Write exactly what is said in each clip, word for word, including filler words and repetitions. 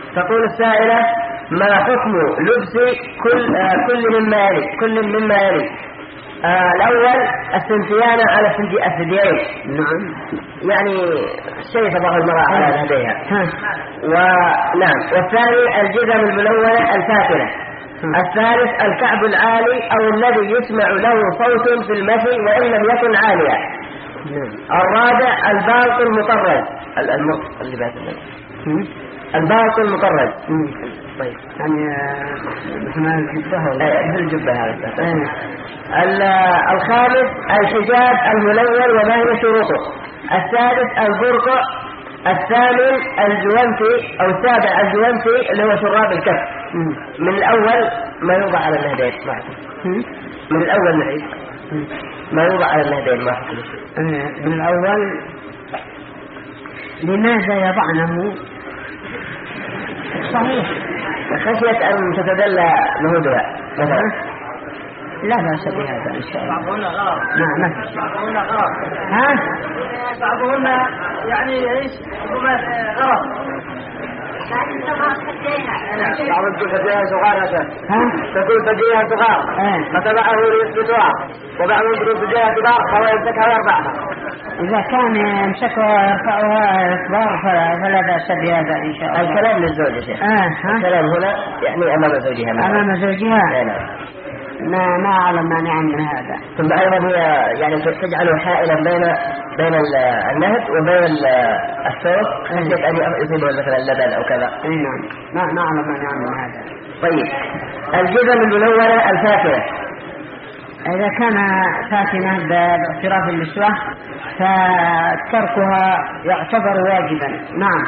تقول السائلة: ما حكم لبس كل آه كل مما يلي كل مما يلي آه الأول السنتيان على الثديين. نعم. يعني شيء تضع المرأة على يديها. ونعم. والثاني الجزم الملونة الفاتنة. الثالث الكعب العالي أو الذي يسمع له صوت في المشي وإن لم يكن عاليا. الرابع الباط المطرز. اللي بعد الباط المطرز. طيب يعني اسمها الجبة ولا الجبة هذا. الخامس الحجاب الملون وما هي شروطه. السادس البرقع. الثامن الجوانتي أو السابع الجوانتي اللي هو شراب الكف. من الأول ما يوضع على النهدين. من الأول نعيد ما يوضع على النهدين. ما من الأول لماذا يضعنه؟ صحيح خشية أن تتدلى نهودها مثلا. لا بأس بهذا إن شاء الله. بعضهن غلط. نعم ما في. بعضهن غلط. ها؟ بعضهن يعني ايش؟ غلط. بعض تقول فديها صغار مثلا. ها؟ تقول فديها صغار. فتبعه ليثبتها. وبعضهم تقول فديها كبار فهو يمسكها ويرفعها. إذا كان يمسكها ويرفعها كبار فلا بأس بهذا إن شاء الله. الكلام للزوجة شيخ. آه. الكلام هنا يعني أمام زوجها. أمام زوجها. نعم. ما ما أعلم مانعا من هذا. ثم أيضا هي يعني تجعله حائلا بين بين النهد وبين الثوب خشية أن يصيبه مثلا اللبن أو كذا. نعم. ما ما أعلم مانعا من هذا. طيب الجزم الملونة الفاتنة. إذا كان فاتنة باعتراف النسوة فتركها يعتبر واجبا. نعم.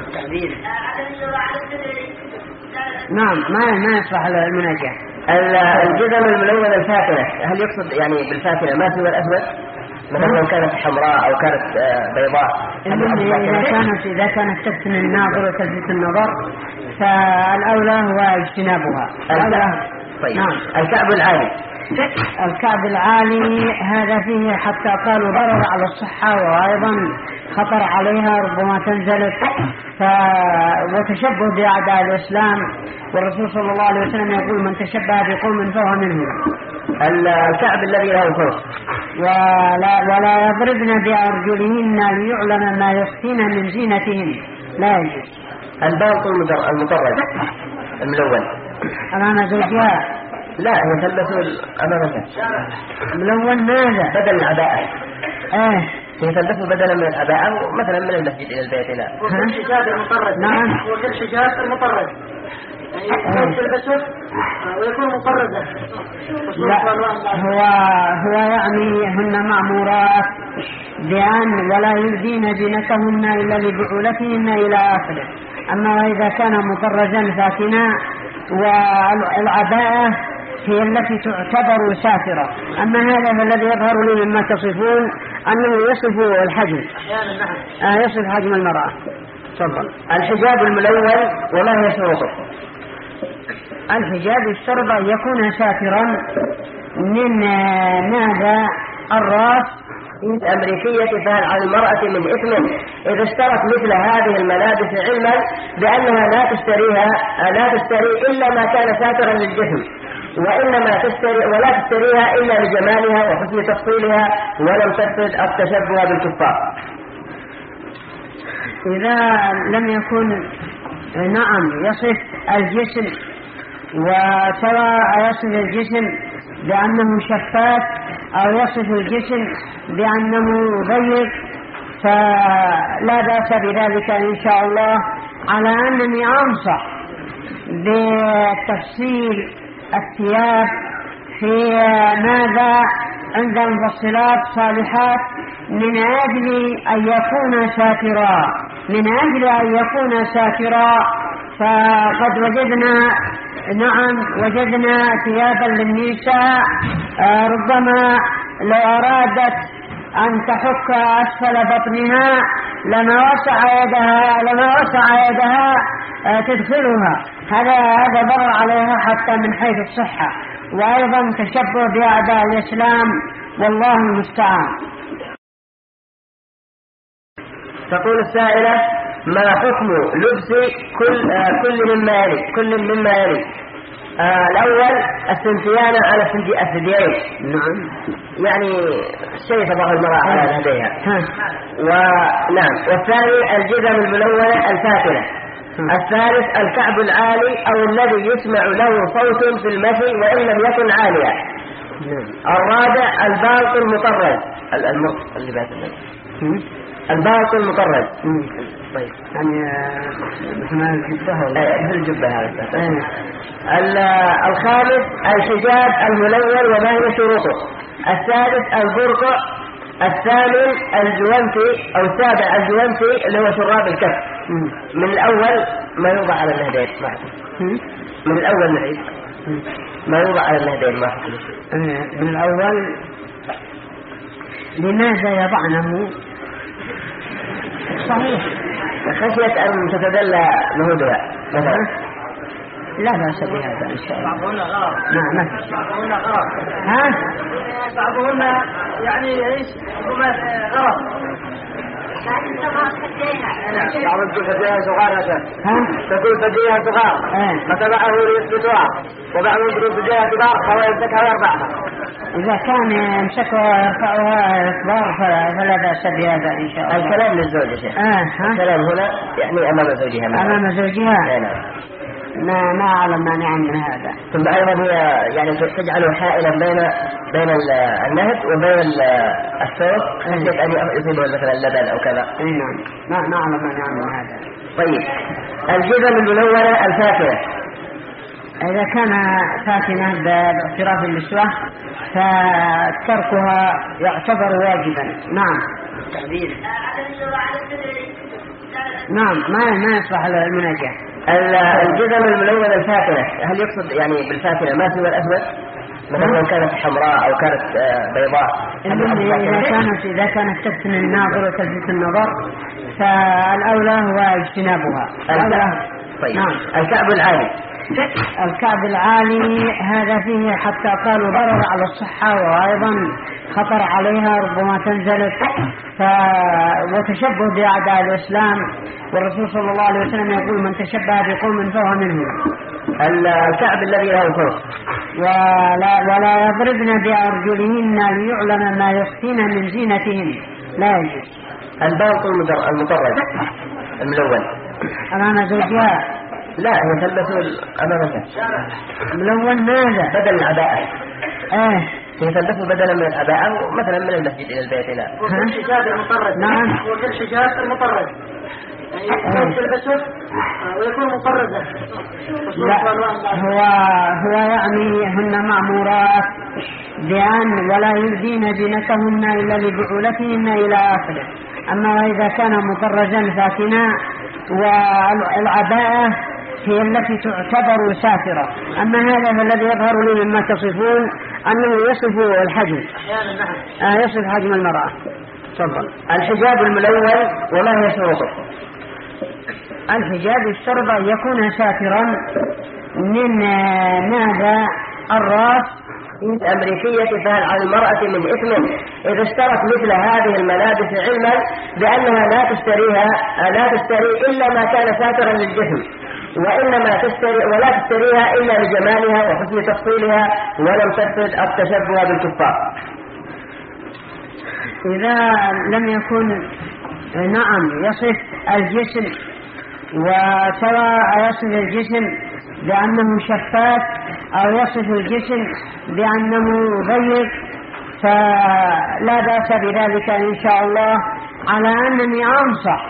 نعم ما ما يصلح المناجاة. الجزم الملونة الفاتنة هل يقصد يعني بالفاتنة ما سوى الأسود؟ مثلا لو كانت حمراء أو كانت بيضاء. إذا كانت إذا كانت تفتن الناظر وتلفت النظر فالأولى هو اجتنابها. الأولى. طيب. نعم. الكعب العالي. الكعب العالي هذا فيه حتى قالوا ضرر على الصحة وأيضا خطر عليها ربما تنزلت ف... وتشبه بأعداء الإسلام والرسول صلى الله عليه وسلم يقول من تشبه بقوم فهو منهم. الكعب الذي له فوق. ولا, ولا يضربن بأرجلهن ليعلم ما يخفين من زينتهن. لا يجوز. الباط المطرز الملون أمام زوجها. لا هي تلبسه أمامها ملون ماذا؟ بدل العباءة. آه هي تلبسه بدلا من العباءة مثلا من المسجد إلى البيت. لا والحجاب المطرز. نعم. والحجاب المطرز يعني تلبسه ويكون مطرزا. لا هو هو يعني هن مأمورات بأن ولا يبدين زينتهن إلا لبعولتهن إلى آخره. أما إذا كان مطرزا فاتنا والعباءة هي التي تعتبر سافرة. أما هذا الذي يظهر لي مما تصفون أنه يصف الحجم. آه يصف حجم المرأة. تفضل. الحجاب الملون وما هي شروطه؟ الحجاب الشرط أن يكون سافرا من ماذا الرأس. الأمريكية فهل على المرأة من إثم إذا اشترت مثل هذه الملابس علما بأنها لا تشتريها لا تشتري إلا ما كان ساترا للجسم وإنما تشتري ولا تشتريها إلا لجمالها وحسن تفصيلها ولم تقصد التشبه بالكفار. إذا لم يكن نعم يصف الجسم وسواء يصف الجسم بأنه شفاف أو يصف الجسم بأنه ضيق فلا بأس بذلك إن شاء الله. على أنني أنصح بتفصيل الثياب في ماذا عند المفصلات صالحات من أجل أن يكون ساترا من أجل أن يكون ساترا. فقد وجدنا نعم وجدنا ثيابا للنساء ربما لو أرادت أن تحك أسفل بطنها لما وسع يدها لما وسع يدها تدخلها. هذا هذا ضرر عليها حتى من حيث الصحة وأيضا تشبه بأعداء الإسلام والله المستعان. تقول السائلة: ما حكم لبس كل آه كل مما يلي كل مما يلي آه الأول السنتيان على الثديين. نعم. يعني شيء تضع المرأة على يديها. ونعم. والثاني الجزم الملونة الفاتنة. الثالث الكعب العالي أو الذي يسمع له صوت في المشي وإن لم يكن عاليا. الرابع الباط المطرز. اللي بعد الباط المطرز. طيب يعني اسمها الجبة ولا الجبة هذا. الخامس الحجاب الملون وما هي شروطه. السادس البرقع. الثامن الجوانتي أو السابع الجوانتي اللي هو شراب الكف. من الأول ما يوضع على النهدين. من الأول نعيد ما يوضع على النهدين. ما من الأول لماذا يضعنه؟ صحيح خشية أن تتدلى نهودها مثلا. لا بأس بهذا إن شاء الله. بعضهن غرض. نعم ما في. بعضهن غرض. ها؟ بعضهن يعني ايش؟ غرض. بعض تقول فديها صغار مثلا. ها؟ تقول فديها صغار. فتبعه ليثبتها. وبعضهم تقول فديها كبار فهو يمسكها ويرفعها. إذا كان يمسكها ويرفعها كبار فلا بأس بهذا إن شاء الله. الكلام للزوجة شيخ. آه. الكلام هنا يعني أمام زوجها. أمام زوجها. نعم. ما ما أعلم مانعا من هذا. ثم أيضا هي يعني تجعله حائلا بين بين النهب وبين الثوب خشية أن يصيبه مثلا اللبن أو كذا. أي نعم. ما ما أعلم مانعا من هذا. طيب الجزم الملونة الفاتنة. إذا كان فاتنة باعتراف النسوة فتركها يعتبر واجبا. نعم. تعبير. نعم ما ما يصلح المناجاة. الجزم الملونة الفاتنة هل يقصد يعني بالفاتنة ما سوى الأسود مثلا لو كانت حمراء أو كانت بيضاء؟ إذا كانت إذا كانت تفتن الناظر وتلفت النظر فالأولى هو اجتنابها. طيب. نعم. الكعب العالي. الكعب العالي هذا فيه حتى قالوا ضرر على الصحة وأيضا خطر عليها ربما تنزلت ف... وتشبه بأعداء الإسلام والرسول صلى الله عليه وسلم يقول من تشبه بقوم فهو منهم. الكعب الذي له فوق. ولا, ولا يضربن بأرجلهن ليعلم ما يخفين من زينتهن. لا يجوز. الباط المطرز الملون أمام زوجها. لا هي تلبسوا أمامها ملون ماذا؟ بدل العباءة. آه هي تلبسوا بدلا من العباءة مثلا من المسجد إلى البيت. لا والحجاب المطرز. نعم والحجاب المطرز يعني تلبسه ويكون مطرزا. لا هو هو يعني هن مأمورات بأن ولا يبدين زينتهن إلا لبعولتهن إلى آخره. أما إذا كان مطرزا فاتنا والعباءة هي التي تعتبر سافرة. أما هذا الذي يظهر لي مما تصفون أنه يصف الحجم. آه يصف حجم المرأة. تفضل. الحجاب الملون وما هي شروطه؟ الحجاب يشترط أن يكون سافرا من ماذا؟ الرأس. الأمريكية فهل على المرأة من إثم إذا اشترت مثل هذه الملابس علما بأنها لا تشتريها لا تشتري إلا ما كان ساترا للجسم وإنما تشتري ولا تشتريها إلا لجمالها وحسن تفصيلها ولم تقصد التشبه بالكفار. إذا لم يكن نعم يصف الجسم وسواء يصف الجسم بأنه شفاف أو يصف الجسم بأنه ضيق فلا بأس بذلك إن شاء الله. على أنني أنصح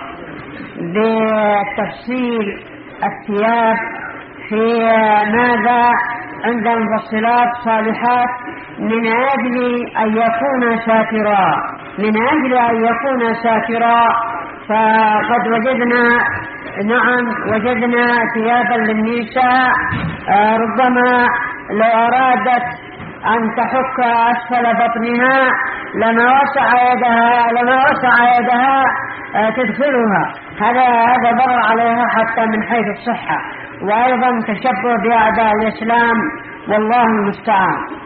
بتفصيل الثياب في ماذا عند المفصلات صالحات من أجل أن يكون ساترا من أجل أن يكون ساترا فقد وجدنا نعم وجدنا ثيابا للنساء آه ربما لو أرادت أن تحك أسفل بطنها لما وسع يدها لما وسع يدها آه تدخلها. هذا هذا ضرر عليها حتى من حيث الصحة وأيضا تشبه بأعداء الإسلام والله المستعان.